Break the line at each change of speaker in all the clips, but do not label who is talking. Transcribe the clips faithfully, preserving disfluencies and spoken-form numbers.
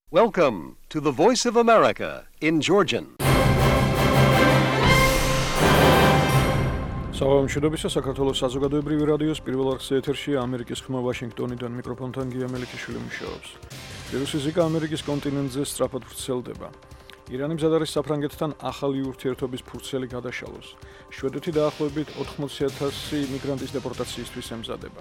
Welcome to the Voice of America in Georgian.
Საუბრობთ საქართველოს საზოგადოებრივი რადიოს პირველ არხზე ეთერშია ამერიკის ხმა ვაშინგტონიდან მიკროფონთან გია მელიქიშვილი მუშაობს. ვირუსი ზიკა ამერიკის კონტინენტზე სწრაფად ვრცელდება. ირანი მზად არის საფრანგეთთან ახალი ურთიერთობის ფურცელი გადაშალოს. შვედეთი დაახლოებით ოთხმოცი ათასი მიგრანტის დეპორტაციისთვის ემზადება.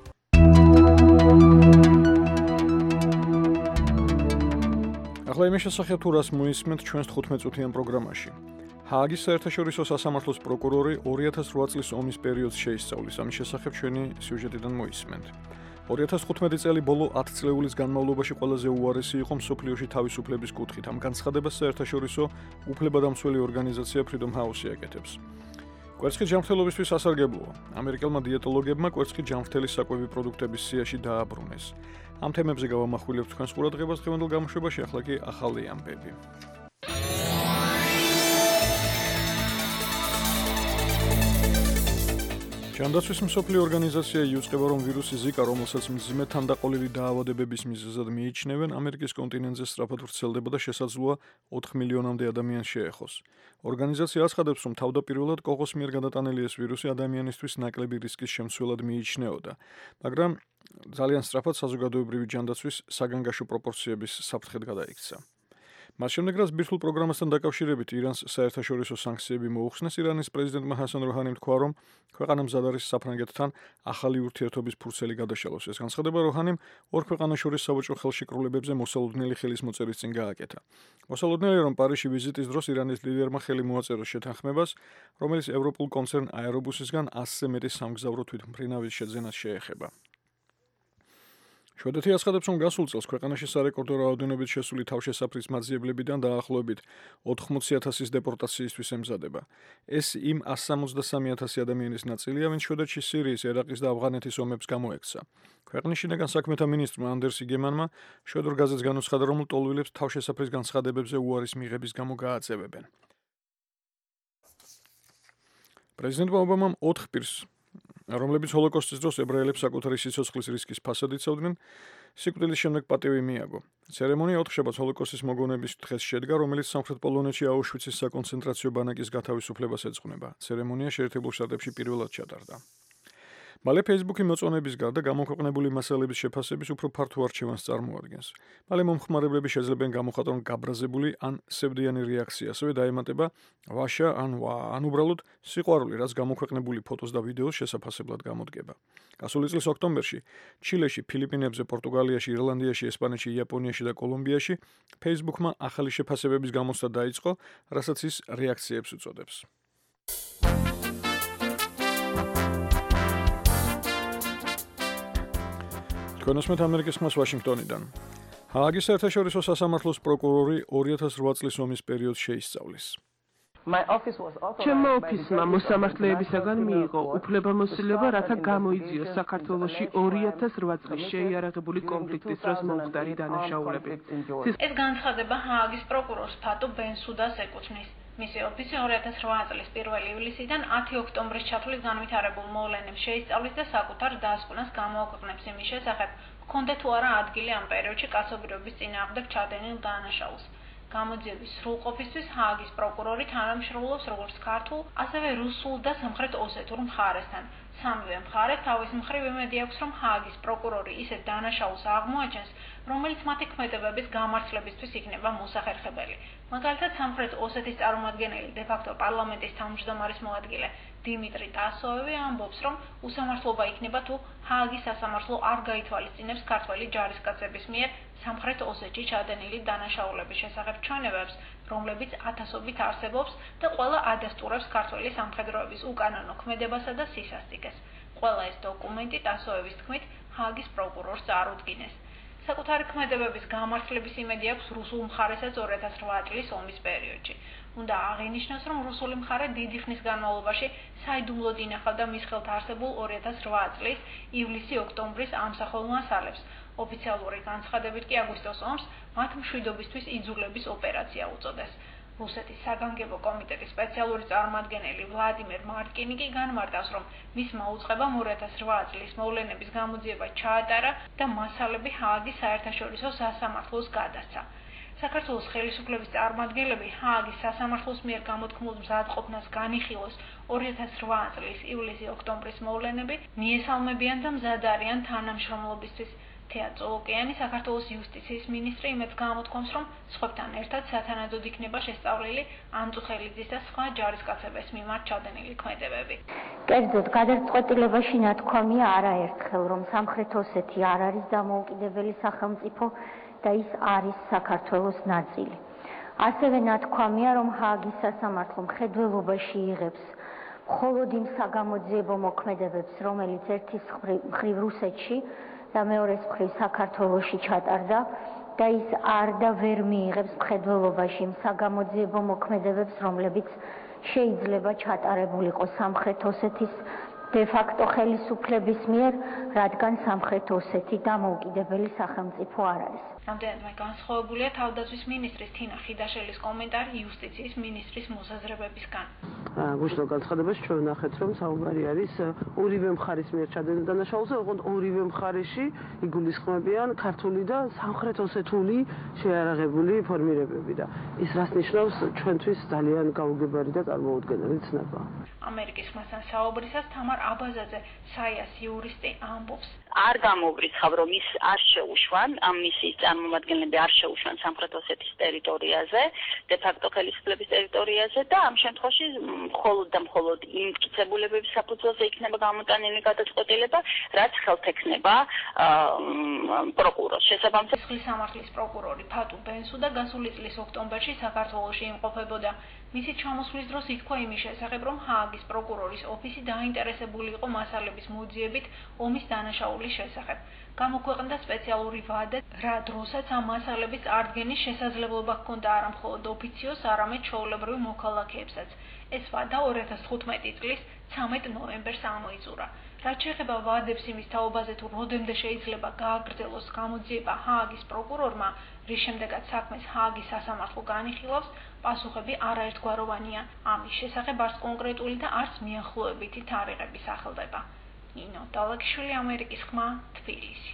ახლა იმის შესახებ თუ რას მოისმენთ ჩვენს თხუთმეტ წუთიან პროგრამაში. ჰააგის საერთაშორისო სასამართლოს პროკურორი ორი ათას რვა წლის ომის პერიოდს შეისწავლის. ამის შესახებ ჩვენი სიუჟეტიდან მოისმენთ. ორი ათას თხუთმეტი წელი ბოლო ათი წლეულის განმავლობაში ყველაზე უარესი იყო მსოფლიოში თავისუფლების კუთხით. ამ განცხადებას საერთაშორისო უფლებადამცველი ორგანიზაცია Freedom House აკეთებს. კვერცხით ჯანმრთელობისთვის ასარგებლოა. ამერიკელმა დიეტოლოგებმა კვერცხით ჯანმრთელი საკვები პროდუქტების სიაში დააბრუნეს. ამ თემებზე გავამახვილებთ თქვენს ყურადღებას დღევანდელ გამოშვებაში, ახლა კი ახალი ამბები. ჯანდაცვის მსოფლიო ორგანიზაცია იუწყება, რომ ვირუსი ზიკა, რომელსაც მძიმე თანდაყოლილი დაავადებების მიზეზად მიიჩნევენ, ამერიკის კონტინენტზე სწრაფად ვრცელდება და შესაძლოა ოთხ მილიონამდე ადამიანს შეეხოს. ორგანიზაცია აცხადებს, რომ თავდაპირველად კოღოს მიერ გადატანილი ეს ვირუსი ადამიანისთვის ნაკლები რისკის შემცველად მიიჩნეოდა, მაგრამ ძალიან სწრაფად საზოგადოებრივი ჯანდაცვის საგანგაშო პროპორციების საფრთხედ გადაიქცა. მას შემდეგ, რაც ბირთვულ პროგრამასთან დაკავშირებით ირანს საერთაშორისო სანქციები მოუხსნეს, ირანის პრეზიდენტმა ჰასან როჰანიმ თქვა, რომ ქვეყანა მზად არის საფრანგეთთან ახალი ურთიერთობის ფურცელი გადაშალოს. ეს განცხადება როჰანიმ ორ ქვეყანას შორის საბჭოთა ხელშეკრულებებზე მოსალოდნელი ხელისმოწერის წინ გააკეთა. მოსალოდნელია, რომ პარიზში ვიზიტის დროს ირანის ლიდერმა ხელი მოაწერა შეთანხმებას, რომელიც ევროპულ კონცერნ აერობუსისგან ასზე მეტი სამგზავრო თვითმფრინავის შეძენას შეეხება. შვედეთი აცხადებს, რომ გასულ წელს ქვეყანაში სარეკორდო რაოდენობით შესული თავშესაფრის მაძიებლებიდან დაახლოებით ოთხმოცი ათასის დეპორტაციისთვის ემზადება. ეს იმ ასი სამოცდასამი ათასი ადამიანის ნაწილია, ვინც შვედეთში სირიის, ერაყის და ავღანეთის ომებს გამოექცა. ქვეყნის შინაგან საქმეთა მინისტრმა ანდერს იგემანმა შვედურ გაზეთს განუცხადა, რომ ლტოლვილებს თავშესაფრის განცხადებებზე უარის მიღების გამო გააძევებენ. პრეზიდენტმა ობამამ ოთხ პირს, რომლებიც ჰოლოკოსტის დროს ებრაელებს საკუთარი სიცოცხლის რისკის ფასად იცავდნენ, სიკვდილის შემდეგ პატივი მიაგო. ცერემონია ოთხშაბათს ჰოლოკოსტის მოგონების დღეს შედგა, რომელიც სამხრეთ პოლონეთში აუშვიცის საკონცენტრაციო ბანაკის გათავისუფლებას ეძღვნება. ცერემონია შეერთებულ შტატებში პირველად ჩატარდა. მალე Facebook-ი მოწონების გარდა გამოქვეყნებული მასალების შეფასების უფრო ფართო არჩევანს წარმოადგენს. მალე მომხმარებლები შეძლებენ გამოხატონ გაბრაზებული ან სევდიანი რეაქცია, ასევე დაემატება ვაშა ან ვა, ან უბრალოდ სიყვარული, რაც გამოქვეყნებული ფოტოს და ვიდეოს შესაფასებლად გამოდგება. გასული წლის ოქტომბერში ჩილეში, ფილიპინებზე, პორტუგალიაში, ირლანდიაში, ესპანეთში, იაპონიაში და კოლუმბიაში Facebook-მა ახალი შეფასებების გამოცდა დაიწყო, რასაც ის რეაქციებს უწოდებს. თქვენოსმეთ ამერიკის ხმას ვაშინგტონიდან. ჰააგის საერთაშორისო სასამართლოს პროკურორი ორი ათას რვა წლის ომის პერიოდს შეისწავლის.
ჩემმა ოფისმა მოსამართლეებისაგან მიიღო უფლებამოსილება, რათა გამოიძიოს საქართველოში ორი ათას რვა წლის შეიარაღებული კონფლიქტის დროს მომხდარი დანაშაულები.
ეს განცხადება ჰააგის პროკურორს ფატუ ბენსუდას ეკუთვნის. მისი ოფისი ორი ათას რვა წლის პირველი ივლისიდან ათი ოქტომბრის ჩათვლის განვითარებულ მოვლენებს შეისწავლის და საკუთარ დასკვნას გამოაქვეყნებს იმის შესახებ, ჰქონდა თუ არა ადგილი ამ პერიოდში კაცობრიობის წინააღმდეგ ჩადენილ დანაშაულს. გამოძიების სრულყოფისთვის ჰააგის პროკურორი თანამშრომლობს როგორც ქართულ, ასევე რუსულ და სამხრეთ ოსეთურ მხარესთან. სამივე მხარე თავის მხრივ იმედი აქვს, რომ ჰააგის პროკურორი ისეთ დანაშაულს აღმოაჩენს, რომელიც მათი ქმედებების გამართლებისთვის იქნება მოსახერხებელი. მაგალითად, სამხრეთ ოსეთის წარმომადგენელი დე-ფაქტო პარლამენტის თავმჯდომარის მოადგილე დიმიტრი ტასოევი ამბობს, რომ უსამართლობა იქნება თუ ჰააგის სასამართლო არ გაითვალისწინებს ქართველი ჯარისკაცების მიერ სამხრეთ ოსეთში ჩადენილი დანაშაულების შესახებ ჩვენებებს, რომლებიც ათასობით არსებობს და ყველა ადასტურებს ქართველი სამხედროების უკანონო ქმედებასა და სისასტიკეს. ყველა ეს დოკუმენტი ტასოევის თქმით ჰააგის პროკურორს წარუდგინეს. საკუთარი ქმედებების გამართლების იმედი აქვს რუსულ მხარესაც ორი ათას რვა წლის ომის პერიოდში. უნდა აღინიშნოს, რომ რუსული მხარე დიდი ხნის განმავლობაში საიდუმლოდ ინახავდა მის ხელთ არსებულ ორი ათას რვა წლის ივლისი-ოქტომბრის ამსახველ მასალებს. ოფიციალური განცხადებით კი აგვისტოს ომს მათ მშვიდობისთვის იძულების ოპერაცია უწოდეს. რუსეთის საგანგებო კომიტეტის სპეციალური წარმომადგენელი ვლადიმერ მარკინი კი განმარტავს, რომ მისმა უწყებამ ორი ათას რვა წლის მოვლენების გამოძიება ჩაატარა და მასალები ჰააგის საერთაშორისო სასამართლოს გადასცა. საქართველოს ხელისუფლების წარმომადგენლები ჰააგის სასამართლოს მიერ გამოთქმულ მზადყოფნას განიხილოს ორი ათას რვა წლის ივლისი-ოქტომბრის მოვლენები მიესალმებიან და მზად არიან თანამშრომლობისთვის. თეა წოლოკიანი, საქართველოს იუსტიციის მინისტრი, იმედს გამოთქვამს, რომ სხვებთან ერთად სათანადოდ იქნება შესწავლილი ანწუხელიძის და სხვა ჯარისკაცების მიმართ ჩადენილი ქმედებები.
კერძოდ, გადაწყვეტილებაში ნათქვამია არაერთხელ, რომ სამხრეთ ოსეთი არ არის დამოუკიდებელი სახელმწიფო და ის არის საქართველოს ნაწილი. ასევე ნათქვამია, რომ ჰააგის სასამართლო მხედველობაში იღებს მხოლოდ იმ საგამოძიებო მოქმედებებს, რომელიც ერთის მხრივ რუსეთში და მეორეს მხრივ საქართველოში ჩატარდა და ის არ და ვერ მიიღებს მხედველობაში იმ საგამოძიებო მოქმედებებს, რომლებიც შეიძლება ჩატარებულიყო სამხრეთ ოსეთის დე-ფაქტო ხელისუფლების მიერ, რადგან სამხრეთ ოსეთი დამოუკიდებელი სახელმწიფო არ არის.
რამდენადმე განსხვავებულია თავდაცვის მინისტრის თინა ხიდაშელის კომენტარი იუსტიციის მინისტრის მოსაზრებებისგან.
გუშინო განცხადებაში ჩვენ ვნახეთ, რომ საუბარი არის ორივე მხარის მიერ ჩადენილ დანაშაულზე, ოღონდ ორივე მხარეში იგულისხმებიან ქართული და სამხრეთ ოსეთული შეიარაღებული ფორმირებები და ის რას ნიშნავს ჩვენთვის ძალიან გაუგებარი და წარმოუდგენელი ცნება.
ამერიკის ხმასთან საუბრისას თამარ აბაზაძე, საიას იურისტი, ამბობს.
არ გამოვრიცხავ, რომ ის არ შეუშვან, ამ მისიის წარმომადგენლები არ შეუშვან სამხრეთ ოსეთის ტერიტორიაზე, დე-ფაქტო ხელისუფლების ტერიტორიაზე და ამ შემთხვევაში მხოლოდ და მხოლოდ იმ მტკიცებულებების საფუძველზე იქნება გამოტანილი გადაწყვეტილება, რაც ხელთექნება პროკურორს. შესაბამისად,
სხლის სამართლის პროკურორი ფატუ ბენსუდა გასული წლის ოქტომბერში საქართველოში იმყოფებოდა. მისი ჩამოსვლის დროს ითქვა იმის შესახებ, რომ ჰააგის პროკურორის ოფისი დაინტერესებული იყო მასალების მოძიებით ომის დანაშაულის შესახებ. გამოქვეყნდა სპეციალური ვადა, რა დროსაც ამ მასალების წარდგენის შესაძლებლობა ჰქონდა არა მხოლოდ ოფიციოს, არამედ ჩვეულებრივ მოქალაქეებსაც. ეს ვადა ორი ათას თხუთმეტი წლის ცამეტ ნოემბერს ამოიწურა. რაც შეეხება ვადებს იმის თაობაზე, თუ როდემდე შეიძლება გააგრძელოს გამოძიება ჰააგის პროკურორმა, რის შემდეგაც საქმეს ჰააგის სასამართლო განიხილავს, პასუხები არაერთგვაროვანია. ამის შესახებ არც კონკრეტული და არც მიახლოებითი თარიღები სახელდება. ნინო დალაგიშვილი, ამერიკის ხმა, თბილისი.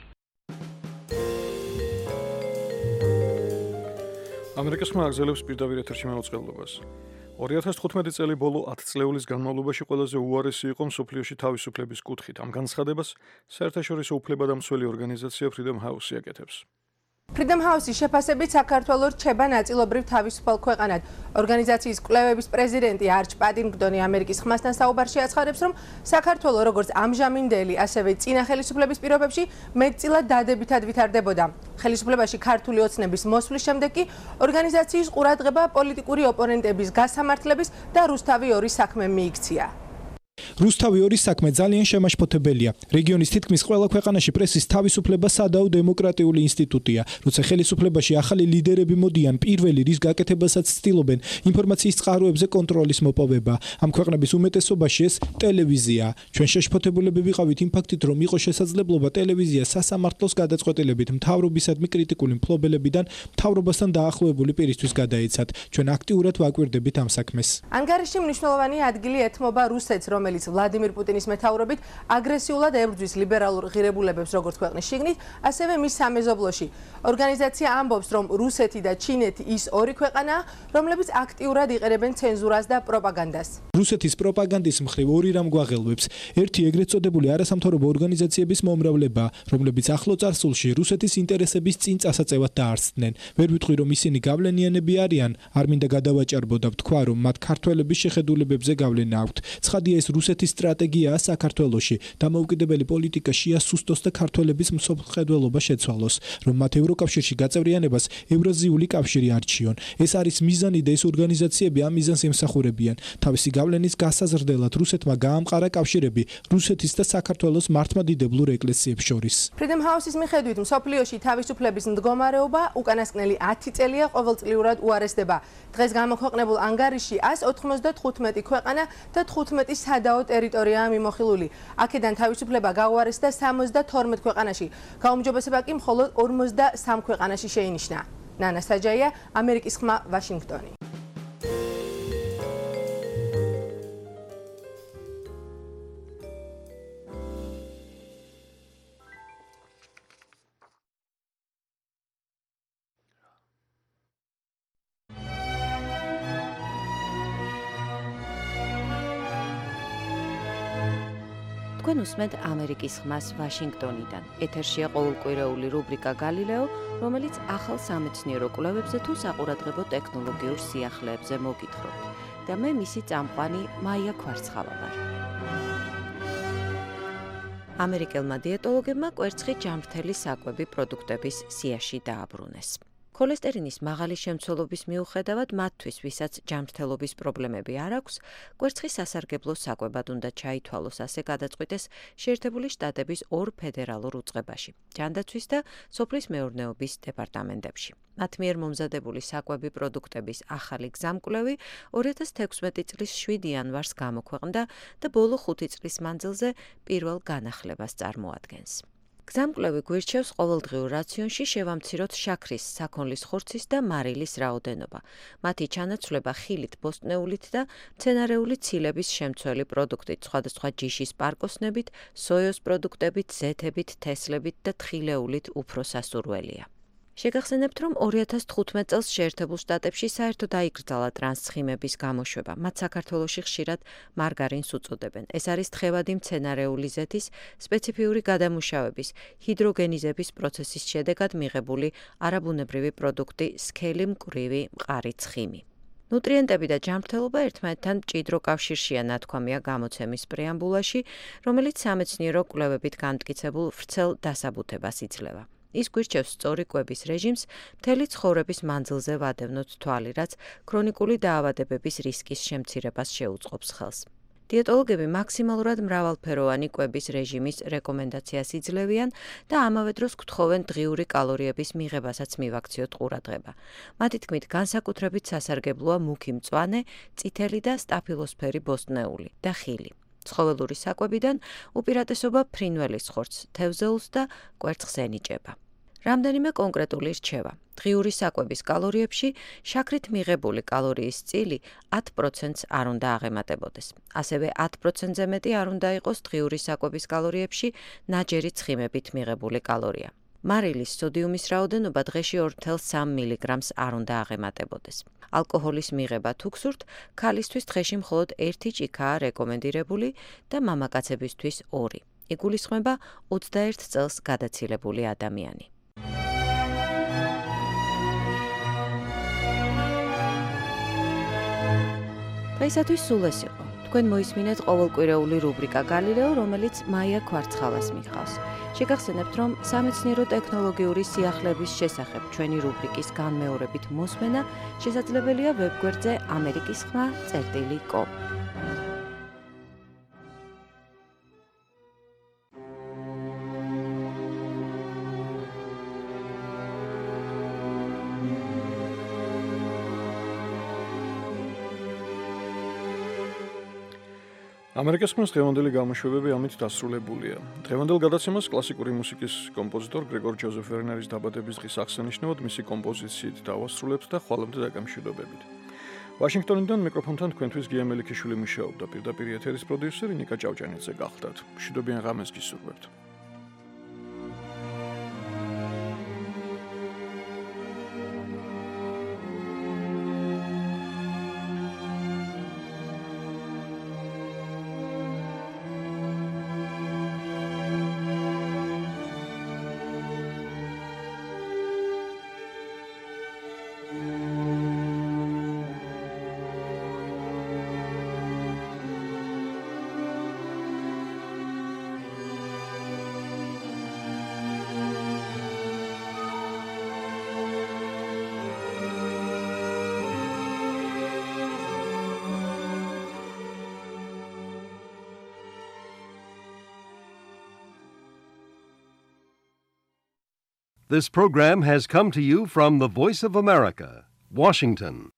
ამერიკის ხმა აგზელებს პირდაპირ ეთერში მოწყობილობას. ორი ათას თხუთმეტი წელი ბოლო ათი წლეულის განმავლობაში ყველაზე უარესი იყო მსოფლიოში თავისუფლების კუთხით. ამ განცხადებას საერთაშორისო უფლებადამცველი ორგანიზაცია Freedom House აკეთებს.
Freedom House-ის შეფასებით საქართველო რჩება ნაწილობრივ თავისუფალ ქვეყანად. ორგანიზაციის კვლევების პრეზიდენტი არჩ პადინგტონი ამერიკის ხმასთან საუბარში აცხადებს, რომ საქართველო როგორც ამჟამინდელი, ასევე წინა ხელისუფლების პირობებში მეტწილად დადებითად ვითარდებოდა. ხელისუფლებაში ქართული ოცნების მოსვლის შემდეგ კი ორგანიზაციის ყურადღება პოლიტიკური ოპონენტების გასამართლების და რუსთავი ორი საქმე მიიქცია.
რუსთავი ორი საქმე ძალიან შემაშფოთებელია. რეგიონის თითქმის ყველა ქვეყანაში პრესის თავისუფლება სადაო დემოკრატიული ინსტიტუტია. როცა ხელისუფლებაში ახალი ლიდერები მოდიან, პირველი რის გაკეთებასაც ცდილობენ ინფორმაციის წყაროებზე კონტროლის მოპოვება. ამ ქვეყნების უმეტესობაში ეს ტელევიზია. ჩვენ შეშფოთებულები ვიყავით იმ ფაქტით, რომ იყო შესაძლებლობა ტელევიზია სასამართლოს გადაწყვეტილებით მთავრობისადმი კრიტიკული მფლობელებიდან მთავრობასთან დაახლოებული პირისთვის გადაეცათ. ჩვენ აქტიურად ვაკვირდებით ამ საქმეს.
ანგარიში მნიშვნელოვანი ადგილი ეთმობა რუსეთს, რომელიც ვლადიმირ პუტინის მეთაურობით აგრესიულად ებრძვის ლიბერალურ ღირებულებებს როგორც ქვეყნის შიგნით, ასევე მის სამეზობლოში. ორგანიზაცია ამბობს, რომ რუსეთი და ჩინეთი ის ორი ქვეყანაა, რომლებიც აქტიურად იყენებენ ცენზურას და პროპაგანდას.
რუსეთის პროპაგანდის მხრივ ორი რამ გვაღელვებს. ერთი ეგრეთ წოდებული არასამთავრობო ორგანიზაციების მომრავლება, რომლებიც ახლო წარსულში რუსეთის ინტერესების წინ წასაწევად დაარსდნენ. ვერ ვიტყვი, რომ ისინი გავლენიანები არიან, არ მინდა გადავაჭარბო და ვთქვა, რომ მათ ქართველების შეხედულებებზე გავლენა აქვთ. ცხადია, ეს რუსეთის სტრატეგიაა საქართველოში. დამოუკიდებელი პოლიტიკა შეასუსტოს და ქართველების მსოფლმხედველობა შეცვალოს, რომ მათ ევროკავშირში გაწევრიანებას ევრაზიული კავშირი არჩიონ. ეს არის მიზანი და ეს ორგანიზაციები ამ მიზანს ემსახურებიან. თავისი გავლენის გასაზრდელად რუსეთმა გაამყარა კავშირები რუსეთის და საქართველოს მართლმადიდებლურ ეკლესიებს შორის.
Freedom House-ის მიხედვით, მსოფლიოში თავისუფლების მდგომარეობა უკანასკნელი ათი წელია ყოველწლიურად უარესდება. დღეს გამოქვეყნებულ ანგარიში ას ოთხმოცდათხუთმეტი ქვეყანა და თხუთმეტი სადაო ტერიტორიაა მიმოხილული. აქედან თავისუფლება გაუარესდა სამოცდათორმეტ ქვეყანაში. გაუმჯობესება კი მხოლოდ ორმოცდასამ ქვეყანაში შეინიშნა. ნანა საჯაია, ამერიკის ხმა, ვაშინგტონი.
თქვენ უსმენთ ამერიკის ხმას ვაშინგტონიდან. ეთერშია ყოველკვირეული რუბრიკა გალილეო, რომელიც ახალ სამეცნიერო კვლევებზე თუ საყურადღებო ტექნოლოგიურ სიახლეებზე მოგითხრობთ. და მე მისი წამყვანი მაია კვარცხავა ვარ. ამერიკელმა დიეტოლოგებმა კვერცხი ჯანმრთელი საკვები პროდუქტების სიაში დააბრუნეს. ქოლესტერინის მაღალი შემცველობის მიუხედავად მათთვის, ვისაც ჯანმრთელობის პრობლემები არ აქვს, კვერცხი სასარგებლო საკვებად უნდა ჩაითვალოს, ასე გადაწყვიტეს შეერთებული შტატების ორ ფედერალურ უწყებაში, ჯანდაცვის და სოფლის მეურნეობის დეპარტამენტებში. მათ მიერ მომზადებული საკვები პროდუქტების ახალი გზამკვლევი ორი ათას თექვსმეტი წლის შვიდი იანვარს გამოქვეყნდა და ბოლო ხუთი წლის მანძილზე პირველ განახლებას წარმოადგენს. გზამკვლევი გვირჩევს ყოველდღიურ რაციონში შევამციროთ შაქრის, საქონლის ხორცის და მარილის რაოდენობა, მათი ჩანაცვლება ხილით, ბოსტნეულით და მცენარეული ცილების შემცველი პროდუქტით, სხვადასხვა ჯიშის პარკოსნებით, სოიოს პროდუქტებით, ზეთებით, თესლებით და თხილეულით უფრო სასურველია. შეგახსენებთ, რომ ორი ათას თხუთმეტ წელს შეერთებულ შტატებში საერთოდ აიკრძალა ტრანსცხიმების გამოშვება. მათ საქართველოში ხშირად მარგარინს უწოდებენ. ეს არის თხევადი მცენარეული ზეთის სპეციფიური გადამუშავების, ჰიდროგენიზების პროცესის შედეგად მიღებული არაბუნებრივი პროდუქტი სქელი მკვრივი მყარი ცხიმი. ნუტრიენტები და ჯანმრთელობა ერთმანეთთან მჭიდრო კავშირშია ნათქვამია გამოცემის პრეამბულაში, რომელიც სამეცნიერო კვლევებით განმტკიცებულ ვრცელ დასაბუთებას იძლევა. ის გვირჩევს სწორი კვების რეჟიმს მთელი ცხოვრების მანძილზე ვადევნოთ თვალი, რაც ქრონიკული დაავადებების რისკის შემცირებას შეუწყობს ხელს. დიეტოლოგები მაქსიმალურად მრავალფეროვანი კვების რეჟიმის რეკომენდაციას იძლევიან და ამავე დროს გთხოვენ დღიური კალორიების მიღებასაც მივაქციოთ ყურადღება. მათი თქმით, განსაკუთრებით სასარგებლოა მუქი მწვანე, წითელი და სტაფილოსფერი ბოსტნეული და ხილი. ცხოველური საკვებიდან უპირატესობა ფრინველის ხორცს, თევზეულს და კვერცხს ენიჭება. რამდენიმე კონკრეტული რჩევა. დღიური საკვების კალორიებში შაქრით მიღებული კალორიის წილი ათ პროცენტს არ უნდა აღემატებოდეს. ასევე ათ პროცენტზე მეტი არ უნდა იყოს დღიური საკვების კალორიებში ნაჯერი ცხიმებით მიღებული კალორია. მარილის სოდიუმის რაოდენობა დღეში ორი ფاصლე სამი მილიგრამს არ უნდა აღემატებოდეს. ალკოჰოლის მიღება თუ გსურთ, ქალისთვის დღეში მხოლოდ ერთი ჭიქაა რეკომენდირებული და მამაკაცებისთვის ორი. იგულისხმება ოცდაერთ წელს გადაცილებული ადამიანი. დღეისათვის სულ ეს იყო. თქვენ მოისმინეთ ყოველკვირეული რუბრიკა გალილეო, რომელიც მაია კვარცხავას მიჰყავს. შეგახსენებთ, რომ სამეცნიერო ტექნოლოგიური სიახლეების შესახებ ჩვენი რუბრიკის განმეორებით მოსმენა შესაძლებელია ვებგვერდზე ამერიკის ხმა წერტილი კომ.
ამერიკის ხმის დღევანდელი გამოშვებები ამით დასრულებულია. დღევანდელ გადაცემას კლასიკური მუსიკის კომპოზიტორ გრეგორ ჯოზეფ ვერნერის დაბადების დღის აღსანიშნავად მისი კომპოზიციით დავასრულებთ და ხვალამდე დაგამშვიდობებით. ვაშინგტონიდან მიკროფონთან თქვენთვის გია მელიქიშვილი მუშაობდა, პირდაპირ ეთერის პროდიუსერი ნიკა ჭავჭანიძე გახლდათ. მშვიდობიან ღამეს გისურვებთ.
This program has come to you from the Voice of America, Washington.